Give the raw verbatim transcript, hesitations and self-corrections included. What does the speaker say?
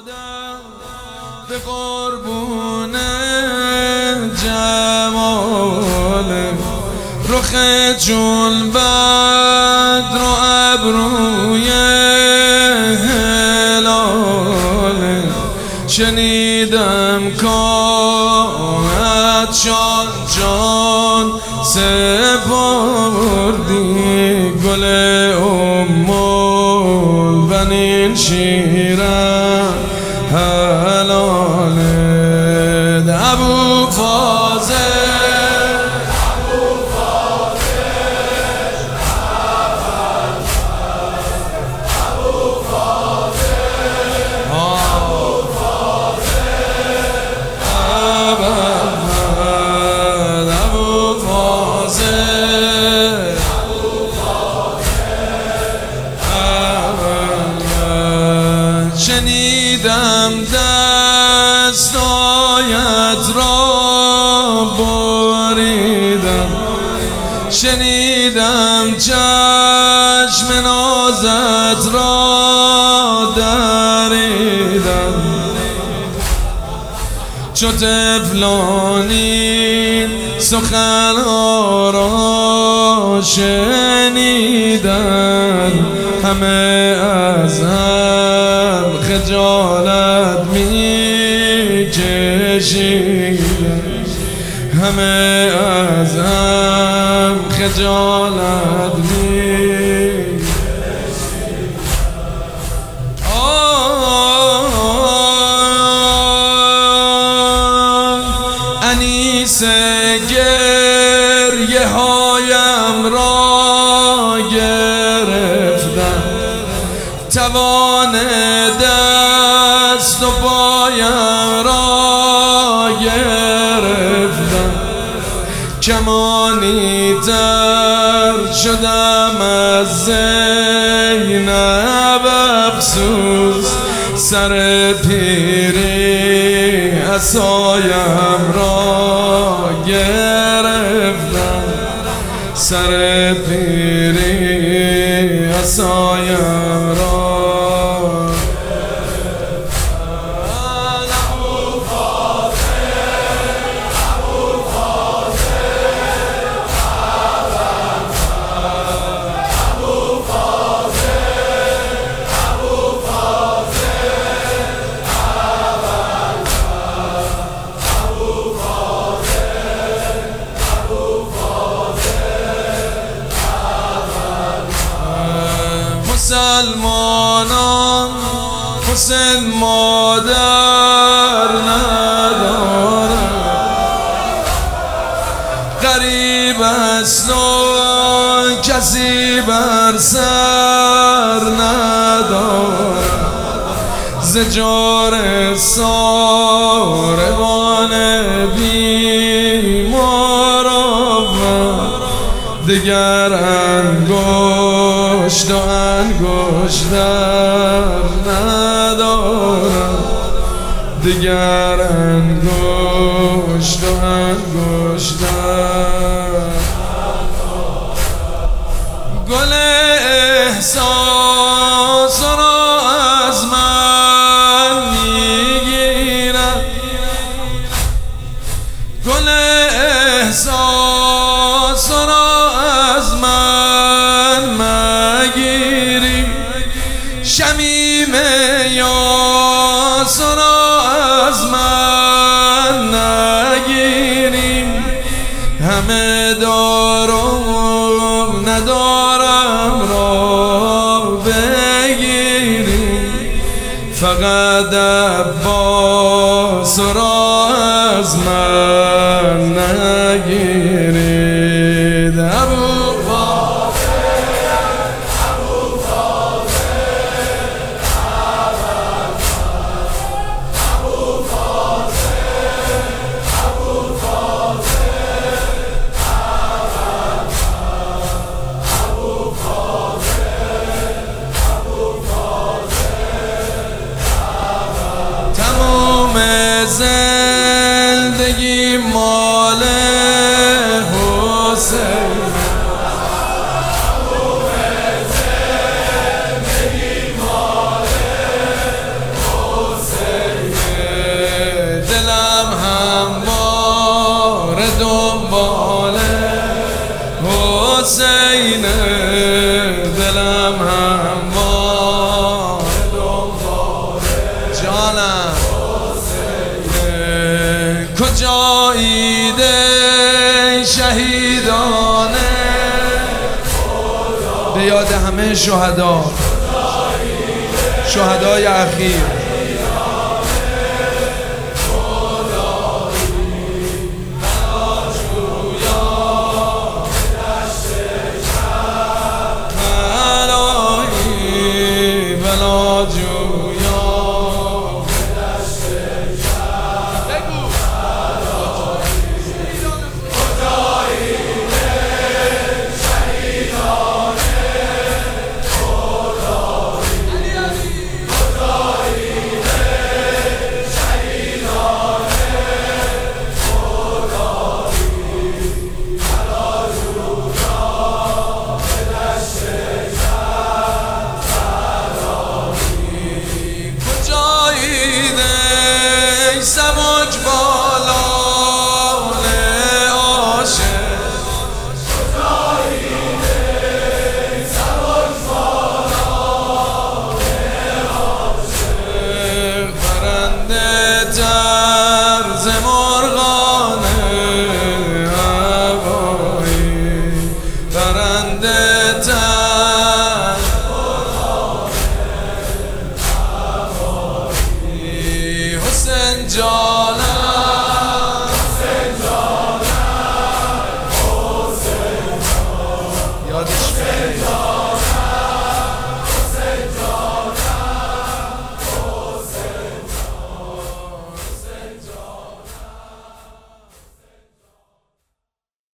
به قربون جمال رخ چون بدر و ابروی هلال شنیدم کاهت شان جان سپردی گل ام البنین شیرم حلاله ابو فاضل ابو فاضل ابو فاضل ابو فاضل ابو فاضل شنیدم دستایت را بریدم شنیدم چشم نازت را دریدم چو طفلانی سخنها را شنیدم همه از هم خجالت می کشیدم همه از هم خجالت می انیس گریه هایم را گرفتم توان دست و پایم را گرفتم کمانی تر شدم از زینب افسوس سر پیری عصایم را گرفتم سر پیری عصایم را مسلمانان حسین مادر ندارد غریب است و کسی بر سر ندارد ز جور ساربان بیمار دیگر انگشت و انگشتر ندارم دیگر انگشت و انگشتر گل احساس را از من میگیرد گل احساس را از من مگیری شمیم یاس را از من نگیری همه دارم ندارم را بگیری فقط عباس را از من نگیرید ابو زندگی مال شهید همه شهدا، شهدای اخیر. سبک بالان عاشق سبک بالان عاشق پرنده طرز مرغانه هوایی، پرنده طرز مرغانه هوایی، حسین جان